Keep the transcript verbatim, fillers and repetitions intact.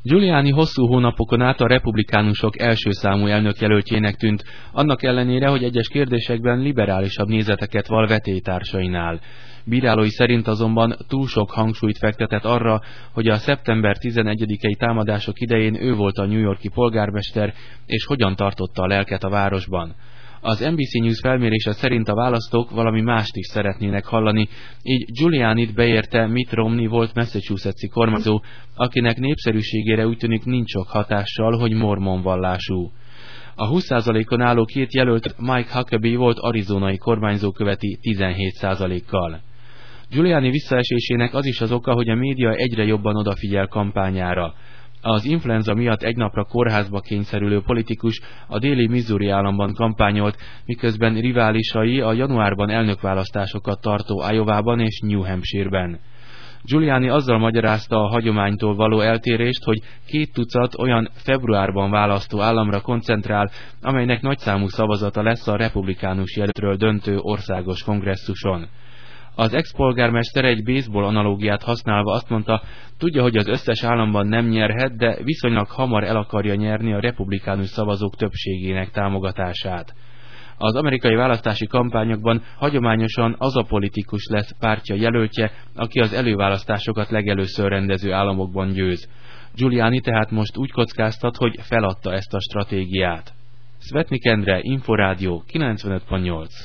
Giuliani hosszú hónapokon át a republikánusok első számú elnökjelöltjének tűnt, annak ellenére, hogy egyes kérdésekben liberálisabb nézeteket val vetélytársainál. Bírálói szerint azonban túl sok hangsúlyt fektetett arra, hogy a szeptember tizenegyedikei támadások idején ő volt a New York-i polgármester, és hogyan tartotta a lelket a városban. Az en bé cé News felmérése szerint a választók valami mást is szeretnének hallani, így Giulianit beérte Mitt Romney volt Massachusetts-i kormányzó, akinek népszerűségére úgy tűnik nincs sok hatással, hogy mormon vallású. A húsz százalékon álló két jelölt Mike Huckabee volt arizonai kormányzó követi tizenhét százalékkal. Giuliani visszaesésének az is az oka, hogy a média egyre jobban odafigyel kampányára. Az influenza miatt egy napra kórházba kényszerülő politikus a déli Missouri államban kampányolt, miközben riválisai a januárban elnökválasztásokat tartó Iowában és New Hampshire-ben. Giuliani azzal magyarázta a hagyománytól való eltérést, hogy két tucat olyan februárban választó államra koncentrál, amelynek nagyszámú szavazata lesz a republikánus jelöltről döntő országos kongresszuson. Az ex-polgármester egy baseball analógiát használva azt mondta, tudja, hogy az összes államban nem nyerhet, de viszonylag hamar el akarja nyerni a republikánus szavazók többségének támogatását. Az amerikai választási kampányokban hagyományosan az a politikus lesz pártja jelöltje, aki az előválasztásokat legelőször rendező államokban győz. Giuliani tehát most úgy kockáztat, hogy feladta ezt a stratégiát. Szvetnik Endre, Inforádió kilencvenöt pont nyolc.